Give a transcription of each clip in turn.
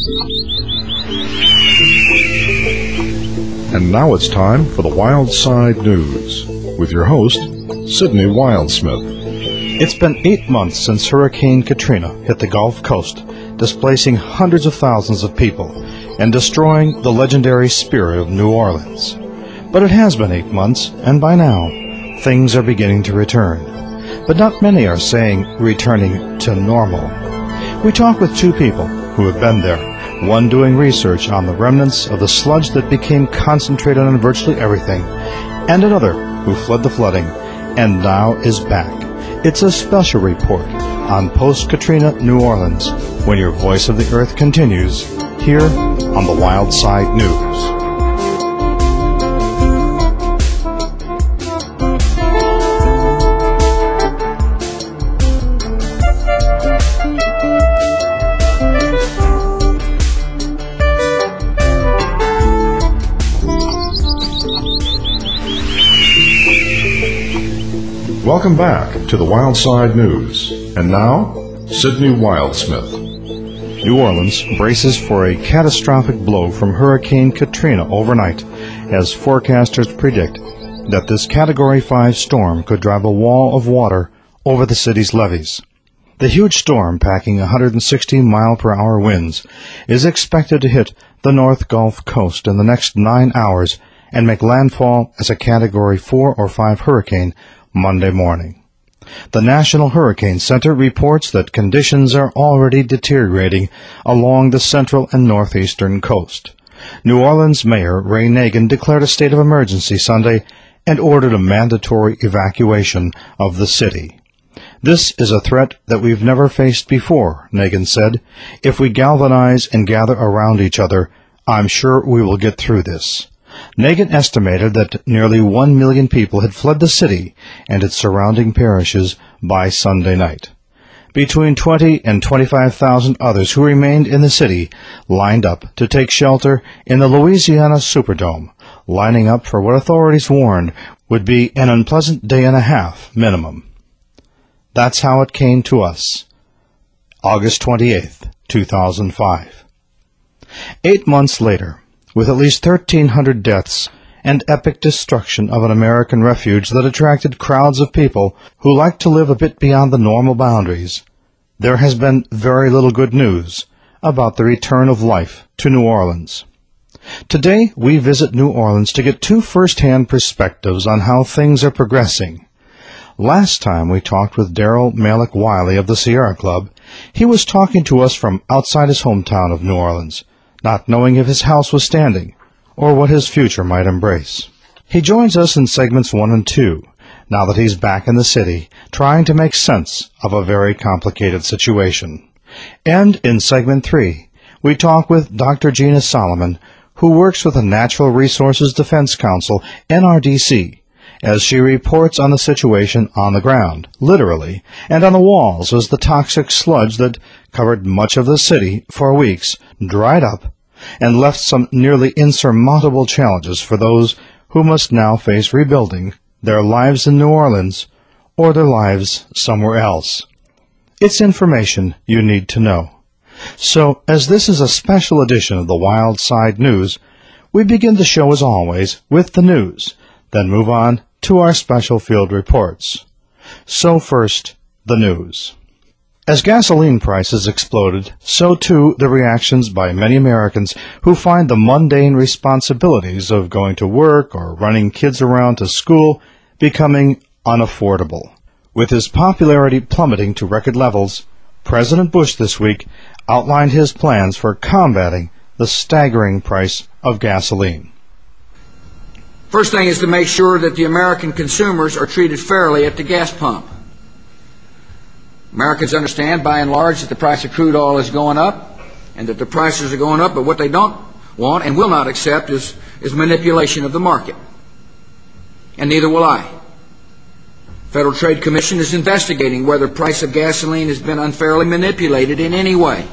And now it's time for the Wild Side News with your host, Sidney Wildsmith. It's been 8 months since Hurricane Katrina hit the Gulf Coast, displacing hundreds of thousands of people and destroying the legendary Spirit of New Orleans. But it has been 8 months, and by now, things are beginning to return. But not many are saying returning to normal. We talk with two people who have been there, one doing research on the remnants of the sludge that became concentrated on virtually everything, and another who fled the flooding and now is back. It's a special report on post-Katrina New Orleans when your Voice of the Earth continues here on the Wild Side News. Welcome back to the Wild Side News. And now, Sidney Wildsmith. New Orleans braces for a catastrophic blow from Hurricane Katrina overnight, as forecasters predict that this Category 5 storm could drive a wall of water over the city's levees. The huge storm, packing 160-mile-per-hour winds, is expected to hit the North Gulf Coast in the next 9 hours and make landfall as a Category 4 or 5 hurricane Monday morning. The National Hurricane Center reports that conditions are already deteriorating along the central and northeastern coast. New Orleans Mayor Ray Nagin declared a state of emergency Sunday and ordered a mandatory evacuation of the city. This is a threat that we've never faced before, Nagin said. If we galvanize and gather around each other, I'm sure we will get through this. Nagin estimated that nearly 1 million people had fled the city and its surrounding parishes by Sunday night. Between 20 and 25,000 others who remained in the city lined up to take shelter in the Louisiana Superdome, lining up for what authorities warned would be an unpleasant day and a half minimum. That's how it came to us. August 28th, 2005. 8 months later, with at least 1,300 deaths and epic destruction of an American refuge that attracted crowds of people who like to live a bit beyond the normal boundaries, there has been very little good news about the return of life to New Orleans. Today, we visit New Orleans to get two first-hand perspectives on how things are progressing. Last time we talked with Daryl Malik Wiley of the Sierra Club, he was talking to us from outside his hometown of New Orleans, not knowing if his house was standing, or what his future might embrace. He joins us in segments 1 and 2, now that he's back in the city, trying to make sense of a very complicated situation. And in segment 3, we talk with Dr. Gina Solomon, who works with the Natural Resources Defense Council, NRDC, as she reports on the situation on the ground, literally, and on the walls as the toxic sludge that covered much of the city for weeks dried up and left some nearly insurmountable challenges for those who must now face rebuilding their lives in New Orleans or their lives somewhere else. It's information you need to know. So, as this is a special edition of the Wild Side News, we begin the show as always with the news, then move on to our special field reports. So first, the news. As gasoline prices exploded, so too the reactions by many Americans who find the mundane responsibilities of going to work or running kids around to school becoming unaffordable. With his popularity plummeting to record levels, President Bush this week outlined his plans for combating the staggering price of gasoline. First thing is to make sure that the American consumers are treated fairly at the gas pump. Americans understand, by and large, that the price of crude oil is going up and that the prices are going up, but what they don't want and will not accept is manipulation of the market. And neither will I. Federal Trade Commission is investigating whether the price of gasoline has been unfairly manipulated in any way.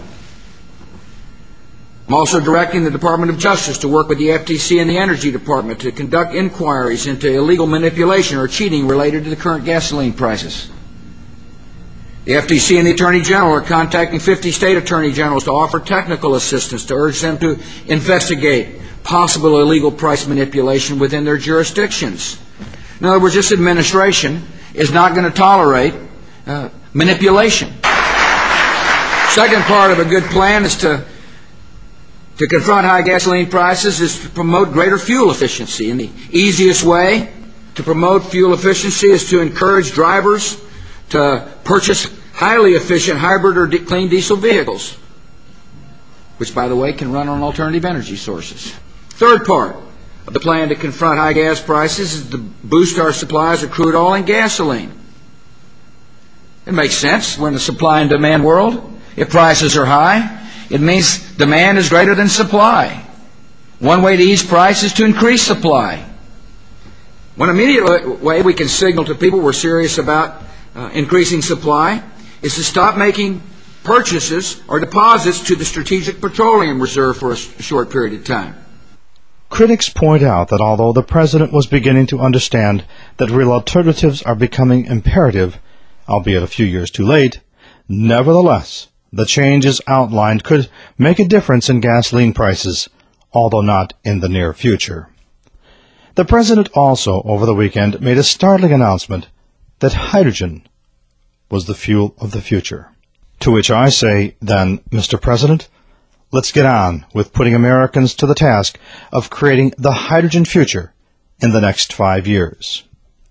I'm also directing the Department of Justice to work with the FTC and the Energy Department to conduct inquiries into illegal manipulation or cheating related to the current gasoline prices. The FTC and the Attorney General are contacting 50 state attorney generals to offer technical assistance to urge them to investigate possible illegal price manipulation within their jurisdictions. In other words, this administration is not going to tolerate manipulation. Second part of a good plan is to confront high gasoline prices is to promote greater fuel efficiency. And the easiest way to promote fuel efficiency is to encourage drivers to purchase highly efficient hybrid or clean diesel vehicles, which, by the way, can run on alternative energy sources. Third part of the plan to confront high gas prices is to boost our supplies of crude oil and gasoline. It makes sense. We're in a supply and demand world. If prices are high, it means demand is greater than supply. One way to ease price is to increase supply. One immediate way we can signal to people we're serious about increasing supply is to stop making purchases or deposits to the Strategic Petroleum Reserve for a short period of time. Critics point out that although the president was beginning to understand that real alternatives are becoming imperative, albeit a few years too late, nevertheless, the changes outlined could make a difference in gasoline prices, although not in the near future. The president also, over the weekend, made a startling announcement that hydrogen was the fuel of the future. To which I say, then, Mr. President, let's get on with putting Americans to the task of creating the hydrogen future in the next 5 years.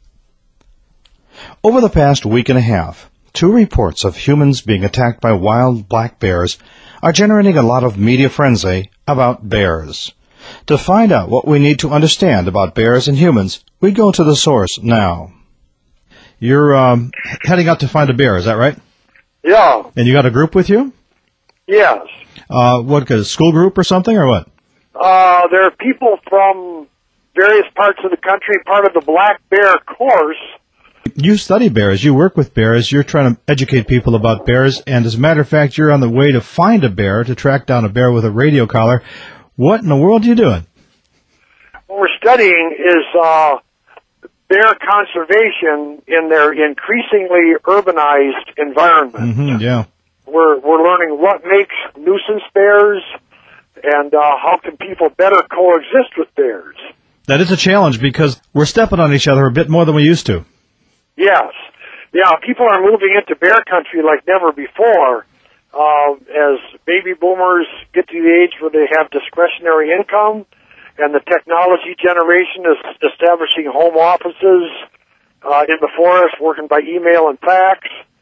Over the past week and a half, 2 reports of humans being attacked by wild black bears are generating a lot of media frenzy about bears. To find out what we need to understand about bears and humans, we go to the source now. You're heading out to find a bear, is that right? Yeah. And you got a group with you? Yes. What, a school group or something, or what? There are people from various parts of the country, part of the Black Bear Course. You study bears, you work with bears, you're trying to educate people about bears, and as a matter of fact, you're on the way to find a bear, to track down a bear with a radio collar. What in the world are you doing? What we're studying is bear conservation in their increasingly urbanized environment. Mm-hmm, yeah. We're learning what makes nuisance bears and how can people better coexist with bears. That is a challenge because we're stepping on each other a bit more than we used to. Yes. Yeah, people are moving into bear country like never before. As baby boomers get to the age where they have discretionary income, and the technology generation is establishing home offices in the forest, working by email and fax.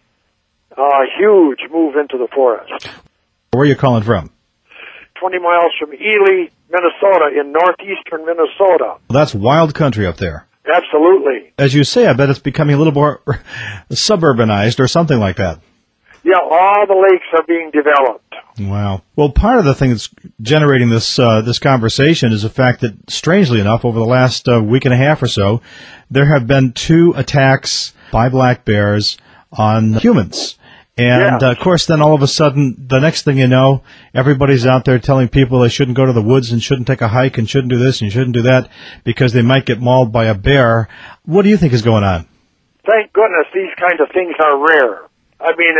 Huge move into the forest. Where are you calling from? 20 miles from Ely, Minnesota, in northeastern Minnesota. Well, that's wild country up there. Absolutely. As you say, I bet it's becoming a little more suburbanized or something like that. Yeah, all the lakes are being developed. Wow. Well, part of the thing that's generating this conversation is the fact that, strangely enough, over the last week and a half or so, there have been 2 attacks by black bears on humans. And, of course, then all of a sudden, the next thing you know, everybody's out there telling people they shouldn't go to the woods and shouldn't take a hike and shouldn't do this and shouldn't do that because they might get mauled by a bear. What do you think is going on? Thank goodness these kinds of things are rare. I mean,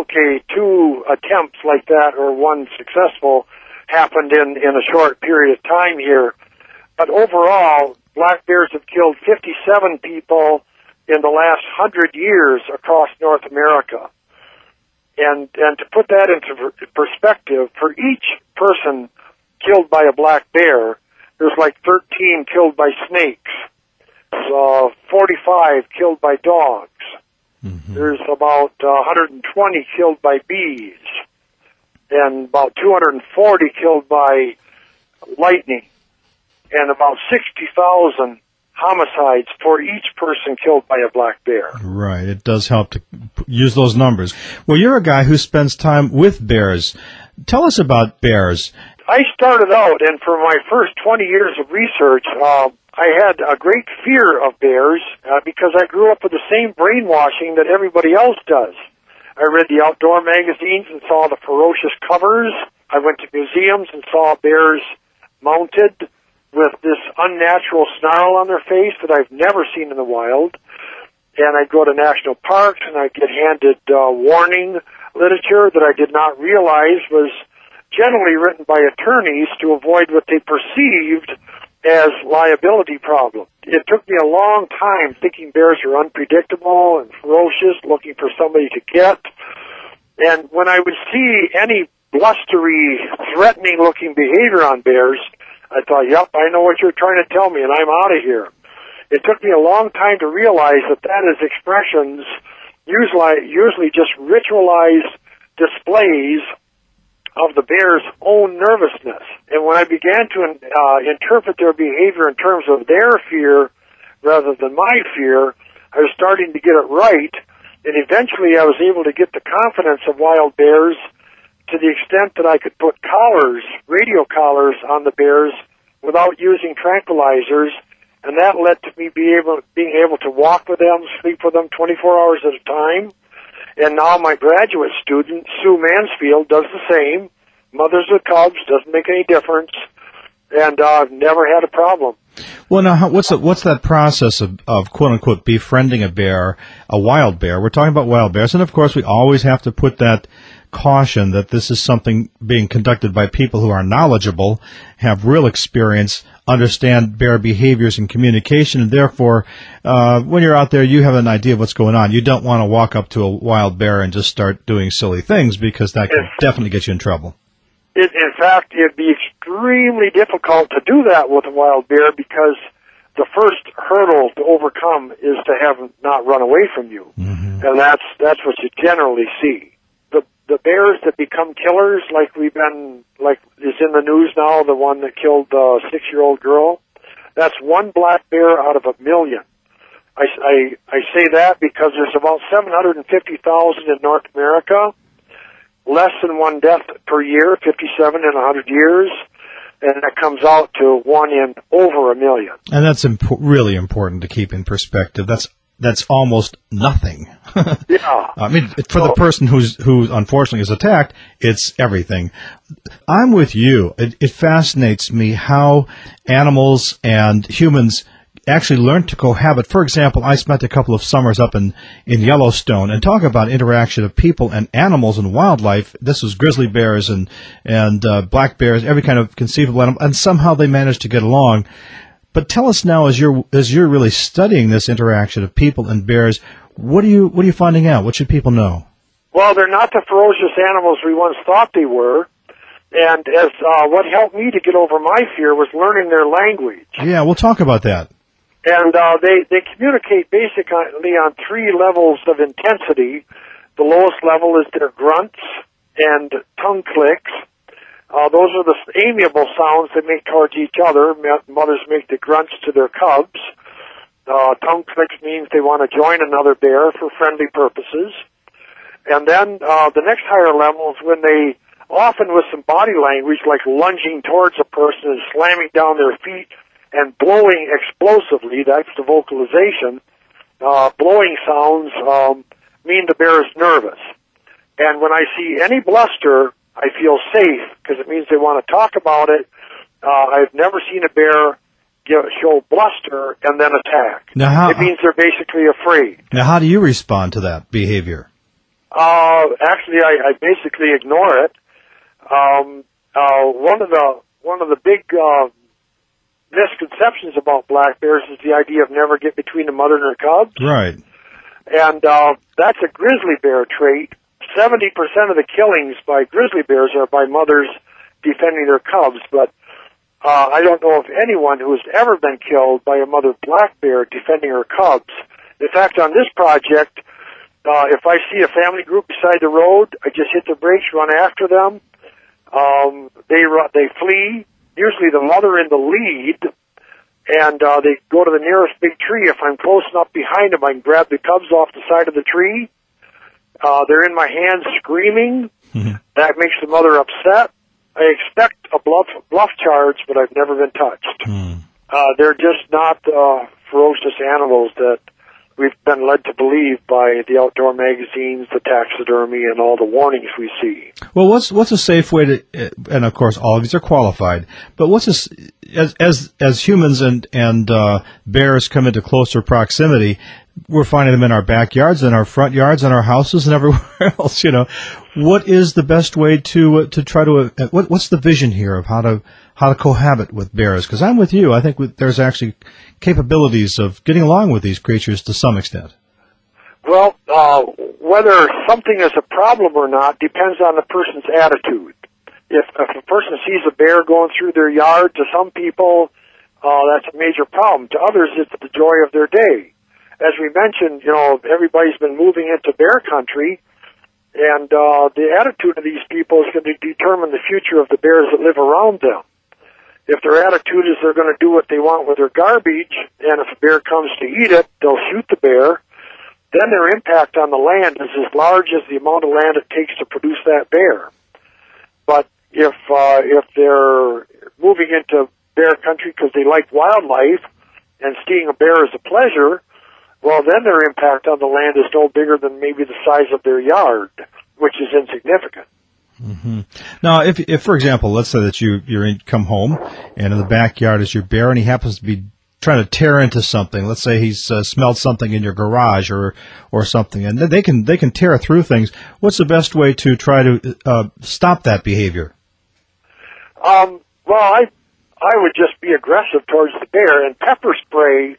2 attempts like that or 1 successful happened in a short period of time here. But overall, black bears have killed 57 people in the last 100 years across North America. And to put that into perspective, for each person killed by a black bear, there's like 13 killed by snakes, 45 killed by dogs. Mm-hmm. There's about 120 killed by bees, and about 240 killed by lightning, and about 60,000 homicides for each person killed by a black bear. Right. It does help to use those numbers. Well, you're a guy who spends time with bears. Tell us about bears. I started out, and for my first 20 years of research, I had a great fear of bears because I grew up with the same brainwashing that everybody else does. I read the outdoor magazines and saw the ferocious covers. I went to museums and saw bears mounted with this unnatural snarl on their face that I've never seen in the wild. and I'd go to national parks, and I'd get handed warning literature that I did not realize was generally written by attorneys to avoid what they perceived as liability problems. It took me a long time thinking bears are unpredictable and ferocious, looking for somebody to get. And when I would see any blustery, threatening-looking behavior on bears, I thought, yep, I know what you're trying to tell me, and I'm out of here. It took me a long time to realize that that is expressions, usually just ritualized displays of the bear's own nervousness. And when I began to interpret their behavior in terms of their fear rather than my fear, I was starting to get it right, and eventually I was able to get the confidence of wild bears to the extent that I could put collars, radio collars, on the bears without using tranquilizers, and that led to me being able to walk with them, sleep with them 24 hours at a time. And now my graduate student, Sue Mansfield, does the same. Mothers with cubs, doesn't make any difference, and I've never had a problem. Well, now, what's that process of quote-unquote befriending a bear, a wild bear? We're talking about wild bears, and of course we always have to put that caution that this is something being conducted by people who are knowledgeable, have real experience, understand bear behaviors and communication, and therefore, when you're out there, you have an idea of what's going on. You don't want to walk up to a wild bear and just start doing silly things, because that could definitely get you in trouble. In fact, it'd be extremely difficult to do that with a wild bear, because the first hurdle to overcome is to have them not run away from you. Mm-hmm. And that's what you generally see. The bears that become killers, like is in the news now, the one that killed the 6-year-old girl, that's one black bear out of 1 million. I say that because there's about 750,000 in North America, less than one death per year, 57 in 100 years, and that comes out to one in over 1 million. And that's really important to keep in perspective. That's almost nothing. Yeah. I mean, for the person who unfortunately is attacked, it's everything. I'm with you. It fascinates me how animals and humans actually learn to cohabit. For example, I spent a couple of summers up in Yellowstone, and talk about interaction of people and animals and wildlife. This was grizzly bears and black bears, every kind of conceivable animal, and somehow they managed to get along. But tell us now, as you're really studying this interaction of people and bears, what are you finding out? What should people know? Well, they're not the ferocious animals we once thought they were. And as what helped me to get over my fear was learning their language. Yeah, we'll talk about that. And they communicate basically on 3 levels of intensity. The lowest level is their grunts and tongue clicks. Those are the amiable sounds they make towards each other. Mothers make the grunts to their cubs. Tongue clicks means they want to join another bear for friendly purposes. And then the next higher level is when they, often with some body language, like lunging towards a person and slamming down their feet and blowing explosively, that's the vocalization. Blowing sounds mean the bear is nervous. And when I see any bluster, I feel safe, because it means they want to talk about it. I've never seen a bear show bluster and then attack. It means they're basically afraid. Now, how do you respond to that behavior? Actually, I basically ignore it. One of the big misconceptions about black bears is the idea of never get between the mother and her cubs. Right. And that's a grizzly bear trait. 70% of the killings by grizzly bears are by mothers defending their cubs, but I don't know of anyone who has ever been killed by a mother black bear defending her cubs. In fact, on this project, if I see a family group beside the road, I just hit the brakes, run after them. They flee, usually the mother in the lead, and they go to the nearest big tree. If I'm close enough behind them, I can grab the cubs off the side of the tree. They're in my hands screaming. Mm-hmm. That makes the mother upset. I expect a bluff charge, but I've never been touched. Mm. They're just not ferocious animals that we've been led to believe by the outdoor magazines, the taxidermy, and all the warnings we see. Well, what's a safe way to, and of course all of these are qualified, but as humans and bears come into closer proximity, we're finding them in our backyards, in our front yards, in our houses, and everywhere else. What is the best way to try to what's the vision here of how to cohabit with bears? Because I'm with you. I think there's actually capabilities of getting along with these creatures to some extent. Well, whether something is a problem or not depends on the person's attitude. If a person sees a bear going through their yard, to some people, that's a major problem. To others, it's the joy of their day. As we mentioned, everybody's been moving into bear country, and the attitude of these people is going to determine the future of the bears that live around them. If their attitude is they're going to do what they want with their garbage, and if a bear comes to eat it, they'll shoot the bear, then their impact on the land is as large as the amount of land it takes to produce that bear. But if they're moving into bear country because they like wildlife and seeing a bear is a pleasure, well, then their impact on the land is no bigger than maybe the size of their yard, which is insignificant. Mm-hmm. Now, if for example, let's say that you come home and in the backyard is your bear and he happens to be trying to tear into something. Let's say he's smelled something in your garage or something, and they can tear through things. What's the best way to try to stop that behavior? Well, I would just be aggressive towards the bear and pepper spray.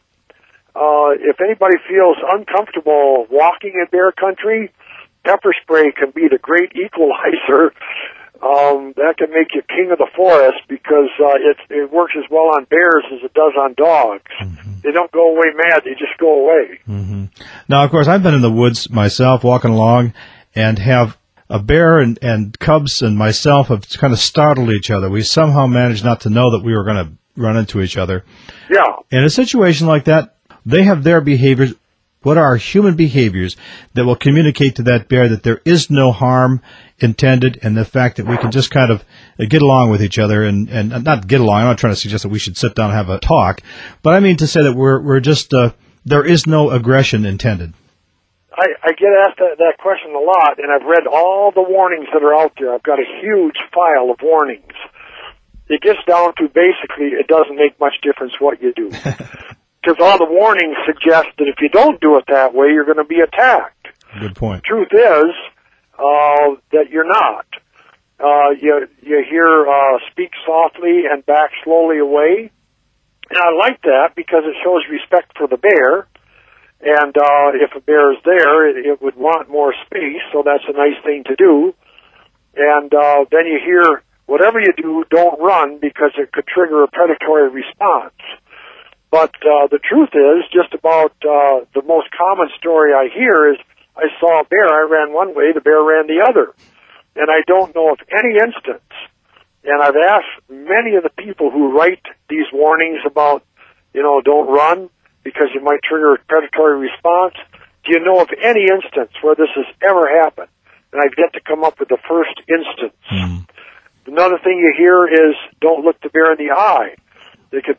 If anybody feels uncomfortable walking in bear country, pepper spray can be the great equalizer. That can make you king of the forest because it works as well on bears as it does on dogs. Mm-hmm. They don't go away mad; they just go away. Mm-hmm. Now, of course, I've been in the woods myself, walking along, and have a bear and cubs and myself have kind of startled each other. We somehow managed not to know that we were going to run into each other. Yeah. In a situation like that, they have their behaviors. What are human behaviors that will communicate to that bear that there is no harm intended, and the fact that we can just kind of get along with each other and not get along. I'm not trying to suggest that we should sit down and have a talk, but I mean to say that we're just there is no aggression intended. I get asked that question a lot, and I've read all the warnings that are out there. I've got a huge file of warnings. It gets down to basically it doesn't make much difference what you do. Because all the warnings suggest that if you don't do it that way, you're going to be attacked. Good point. Truth is that you're not. You hear speak softly and back slowly away. And I like that because it shows respect for the bear. And if a bear is there, it would want more space, so that's a nice thing to do. And then you hear, whatever you do, don't run because it could trigger a predatory response. But the truth is, just about the most common story I hear is, I saw a bear, I ran one way, the bear ran the other. And I don't know of any instance, and I've asked many of the people who write these warnings about, don't run because you might trigger a predatory response. Do you know of any instance where this has ever happened? And I've yet to come up with the first instance. Mm. Another thing you hear is, don't look the bear in the eye. They could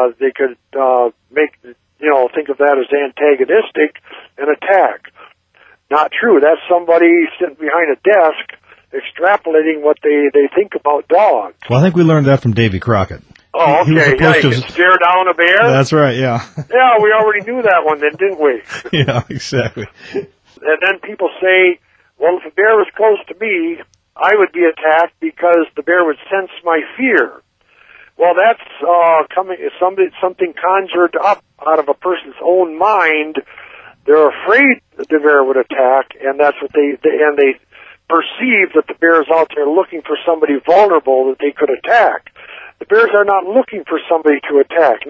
make, think of that as antagonistic and attack. Not true. That's somebody sitting behind a desk extrapolating what they think about dogs. Well, I think we learned that from Davy Crockett. Oh, okay. Yeah, you can stare down a bear? That's right, yeah. Yeah, we already knew that one then, didn't we? Yeah, exactly. And then people say, well, if a bear was close to me, I would be attacked because the bear would sense my fear. Well, that's something conjured up out of a person's own mind. They're afraid that the bear would attack, and that's what they perceive that the bear is out there looking for somebody vulnerable that they could attack. The bears are not looking for somebody to attack.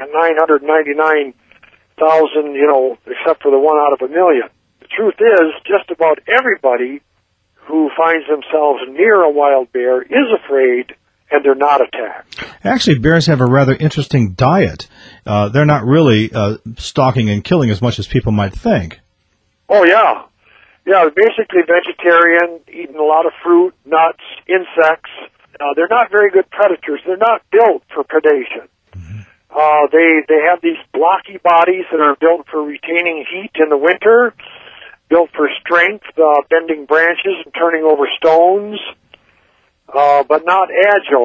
999,000, except for the 1 out of a million. The truth is, just about everybody who finds themselves near a wild bear is afraid, and they're not attacked. Actually, bears have a rather interesting diet. They're not really stalking and killing as much as people might think. Oh, yeah. Yeah, they're basically vegetarian, eating a lot of fruit, nuts, insects. They're not very good predators. They're not built for predation. Mm-hmm. They have these blocky bodies that are built for retaining heat in the winter, built for strength, bending branches and turning over stones. But not agile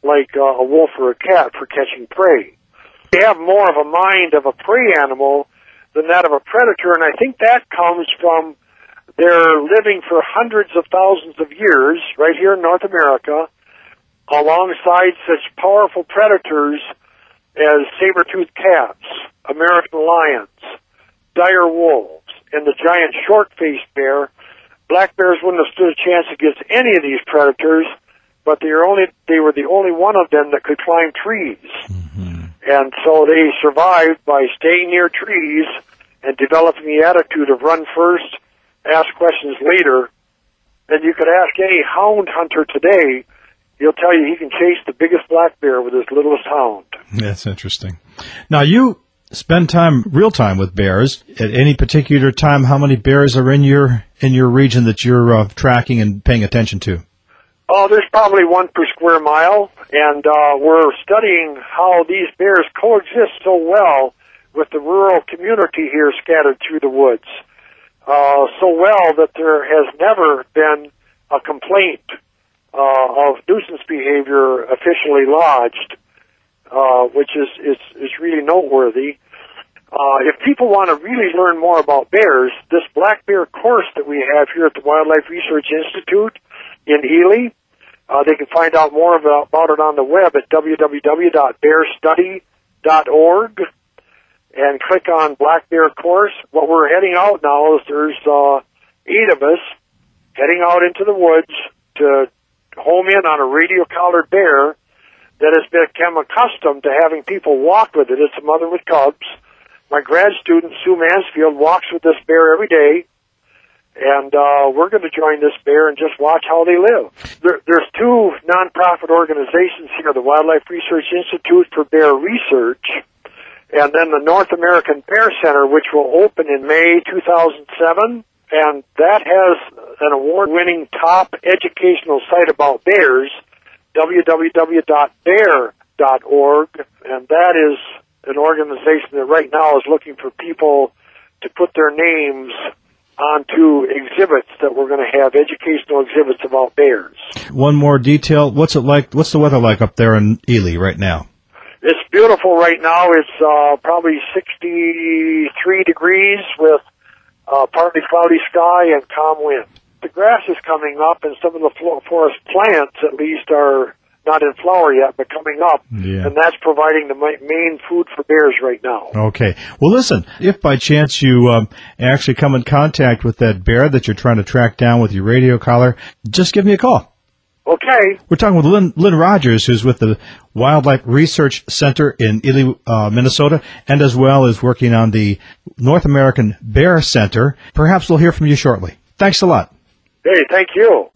like a wolf or a cat for catching prey. They have more of a mind of a prey animal than that of a predator, and I think that comes from their living for hundreds of thousands of years right here in North America alongside such powerful predators as saber-toothed cats, American lions, dire wolves, and the giant short-faced bear. Black bears wouldn't have stood a chance against any of these predators, but they were the only one of them that could climb trees. Mm-hmm. And so they survived by staying near trees and developing the attitude of run first, ask questions later. And you could ask any hound hunter today, he'll tell you he can chase the biggest black bear with his littlest hound. That's interesting. Now, you spend real time with bears. At any particular time, how many bears are in your region that you're tracking and paying attention to? Oh, there's probably one per square mile, and we're studying how these bears coexist so well with the rural community here scattered through the woods. So well that there has never been a complaint of nuisance behavior officially lodged, which is really noteworthy. If people want to really learn more about bears, this black bear course that we have here at the Wildlife Research Institute in Ely, they can find out more about it on the web at www.bearstudy.org and click on Black Bear Course. What we're heading out now is there's 8 of us heading out into the woods to home in on a radio-collared bear that has become accustomed to having people walk with it. It's a mother with cubs. My grad student, Sue Mansfield, walks with this bear every day, and we're going to join this bear and just watch how they live. There's 2 nonprofit organizations here, the Wildlife Research Institute for Bear Research, and then the North American Bear Center, which will open in May 2007, and that has an award-winning top educational site about bears, www.bear.org, and that is an organization that right now is looking for people to put their names onto exhibits that we're going to have, educational exhibits about bears. One more detail. What's it like? What's the weather like up there in Ely right now? It's beautiful right now. It's probably 63 degrees with partly cloudy sky and calm wind. The grass is coming up, and some of the forest plants, at least, are not in flower yet, but coming up, and that's providing the main food for bears right now. Okay. Well, listen, if by chance you actually come in contact with that bear that you're trying to track down with your radio collar, just give me a call. Okay. We're talking with Lynn Rogers, who's with the Wildlife Research Center in Ely, Minnesota, and as well as working on the North American Bear Center. Perhaps we'll hear from you shortly. Thanks a lot. Hey, thank you.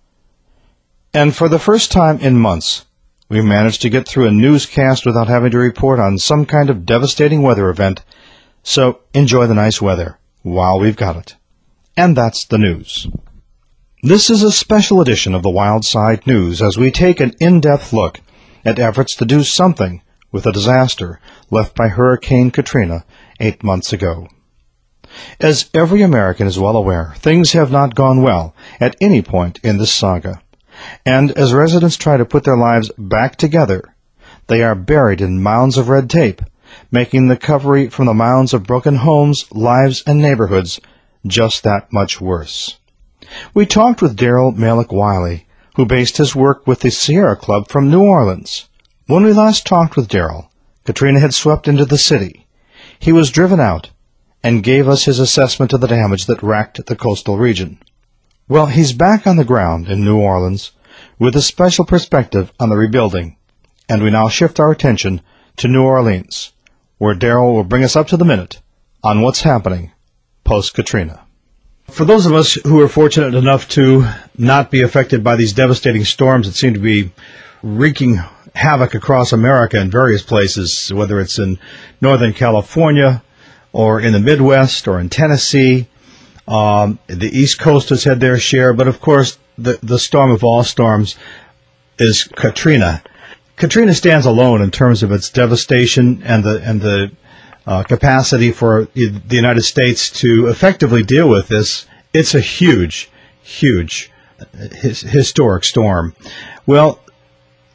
And for the first time in months, we managed to get through a newscast without having to report on some kind of devastating weather event. So enjoy the nice weather while we've got it. And that's the news. This is a special edition of the Wild Side News as we take an in-depth look at efforts to do something with the disaster left by Hurricane Katrina 8 months ago. As every American is well aware, things have not gone well at any point in this saga. And as residents try to put their lives back together, they are buried in mounds of red tape, making the recovery from the mounds of broken homes, lives, and neighborhoods just that much worse. We talked with Daryl Malik-Wiley, who based his work with the Sierra Club from New Orleans. When we last talked with Daryl, Katrina had swept into the city. He was driven out and gave us his assessment of the damage that racked the coastal region. Well, he's back on the ground in New Orleans with a special perspective on the rebuilding, and we now shift our attention to New Orleans, where Daryl will bring us up to the minute on what's happening post-Katrina. For those of us who are fortunate enough to not be affected by these devastating storms that seem to be wreaking havoc across America in various places, whether it's in Northern California or in the Midwest or in Tennessee, the East Coast has had their share, but of course the storm of all storms is Katrina. Katrina stands alone in terms of its devastation and the capacity for the United States to effectively deal with this. It's a huge historic storm. Well,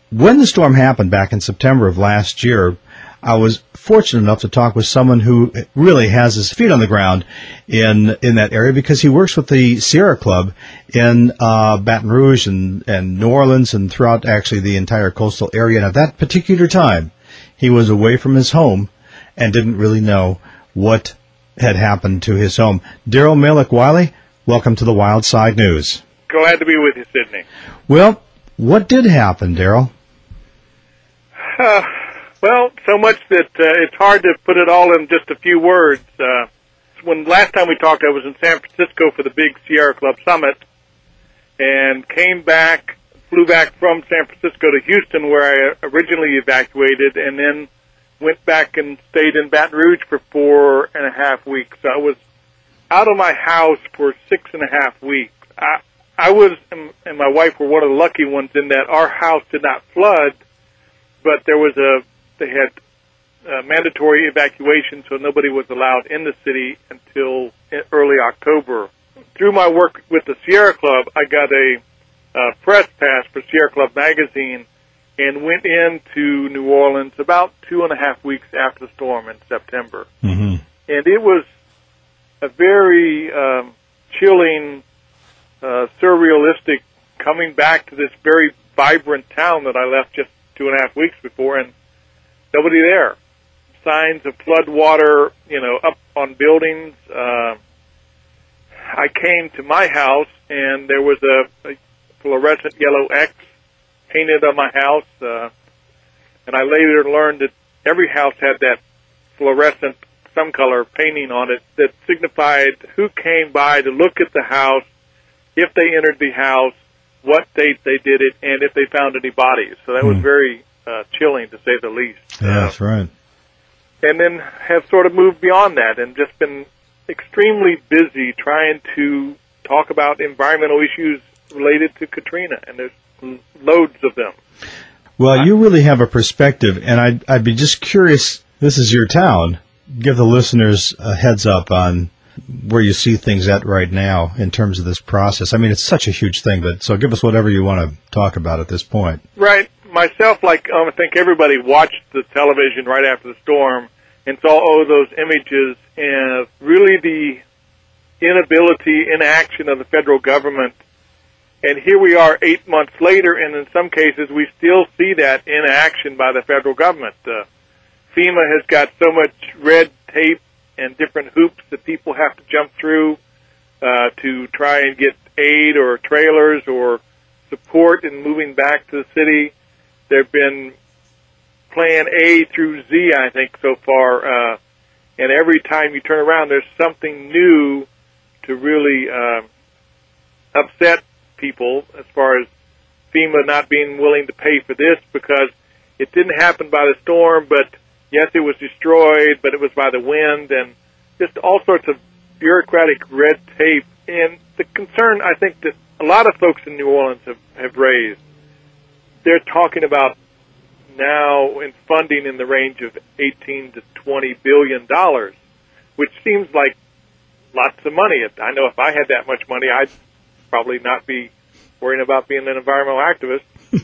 when the storm happened back in September of last year, I was fortunate enough to talk with someone who really has his feet on the ground in that area, because he works with the Sierra Club in Baton Rouge and New Orleans and throughout actually the entire coastal area. And at that particular time, he was away from his home and didn't really know what had happened to his home. Daryl Malick Wiley, welcome to the Wild Side News. Glad to be with you, Sydney. Well, what did happen, Daryl? Well, so much that it's hard to put it all in just a few words. When last time we talked, I was in San Francisco for the big Sierra Club Summit, and flew back from San Francisco to Houston, where I originally evacuated, and then went back and stayed in Baton Rouge for 4.5 weeks. So I was out of my house for 6.5 weeks. I was, and my wife were one of the lucky ones in that our house did not flood, but they had mandatory evacuation, so nobody was allowed in the city until early October. Through my work with the Sierra Club, I got a press pass for Sierra Club magazine and went into New Orleans about 2.5 weeks after the storm in September. Mm-hmm. And it was a very chilling, surrealistic coming back to this very vibrant town that I left just 2.5 weeks before, and nobody there. Signs of flood water, up on buildings. I came to my house, and there was a fluorescent yellow X painted on my house, and I later learned that every house had that fluorescent, some color painting on it that signified who came by to look at the house, if they entered the house, what date they did it, and if they found any bodies. So that was very chilling, to say the least. Yeah, that's right. And then have sort of moved beyond that and just been extremely busy trying to talk about environmental issues related to Katrina, and there's loads of them. Well, you really have a perspective, and I'd be just curious, this is your town, give the listeners a heads up on where you see things at right now in terms of this process. I mean, it's such a huge thing, but so give us whatever you want to talk about at this point. Right. Myself, I think everybody watched the television right after the storm and saw all of those images, and really the inability, inaction of the federal government. And here we are 8 months later, and in some cases we still see that inaction by the federal government. FEMA has got so much red tape and different hoops that people have to jump through to try and get aid or trailers or support in moving back to the city. There have been Plan A through Z, I think, so far, and every time you turn around, there's something new to really upset people, as far as FEMA not being willing to pay for this because it didn't happen by the storm, but yes, it was destroyed, but it was by the wind, and just all sorts of bureaucratic red tape. And the concern, I think, that a lot of folks in New Orleans have raised, they're talking about now in funding in the range of $18 to $20 billion, which seems like lots of money. I know if I had that much money, I'd probably not be worrying about being an environmental activist.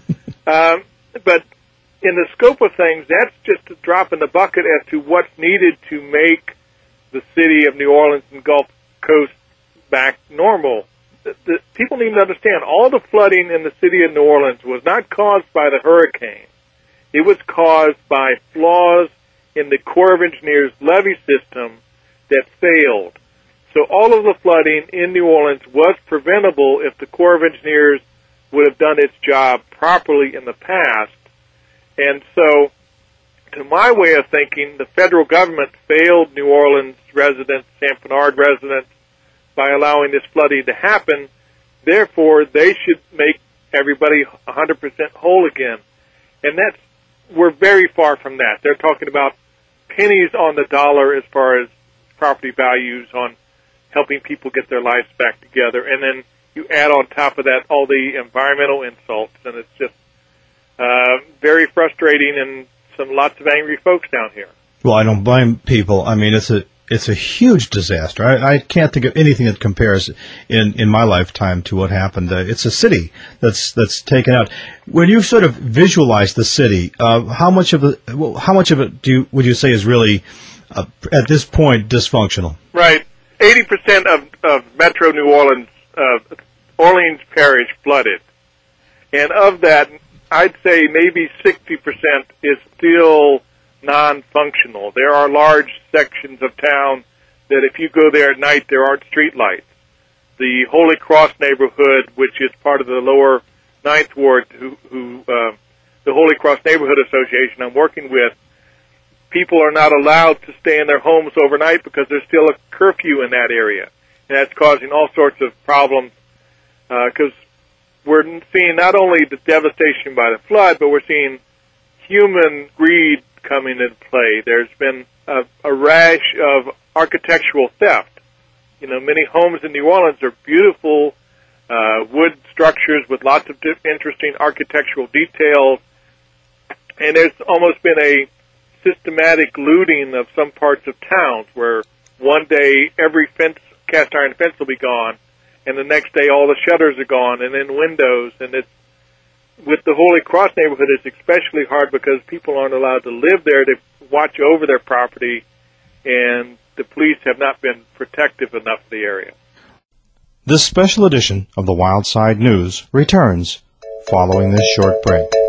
But in the scope of things, that's just a drop in the bucket as to what's needed to make the city of New Orleans and Gulf Coast back normal. The people need to understand, all the flooding in the city of New Orleans was not caused by the hurricane. It was caused by flaws in the Corps of Engineers levee system that failed. So all of the flooding in New Orleans was preventable if the Corps of Engineers would have done its job properly in the past. And so, to my way of thinking, the federal government failed New Orleans residents, St. Bernard residents, by allowing this flooding to happen. Therefore, they should make everybody 100% whole again. And we're very far from that. They're talking about pennies on the dollar as far as property values on helping people get their lives back together. And then you add on top of that all the environmental insults, and it's just very frustrating and lots of angry folks down here. Well, I don't blame people. I mean, it's a huge disaster. I can't think of anything that compares in my lifetime to what happened. It's a city that's taken out. When you sort of visualize the city, how much of it would you say is really at this point dysfunctional? Right. 80% of Metro New Orleans, Orleans Parish flooded. And of that, I'd say maybe 60% is still non-functional. There are large sections of town that if you go there at night, there aren't street lights. The Holy Cross neighborhood, which is part of the lower Ninth Ward, the Holy Cross Neighborhood Association I'm working with, people are not allowed to stay in their homes overnight because there's still a curfew in that area. And that's causing all sorts of problems because we're seeing not only the devastation by the flood, but we're seeing human greed coming into play. There's been a rash of architectural theft. You know, many homes in New Orleans are beautiful wood structures with lots of interesting architectural details, and there's almost been a systematic looting of some parts of towns where one day every cast iron fence will be gone, and the next day all the shutters are gone, and then windows. And it's with the Holy Cross neighborhood, it's especially hard because people aren't allowed to live there to watch over their property, and the police have not been protective enough of the area. This special edition of the Wild Side News returns following this short break.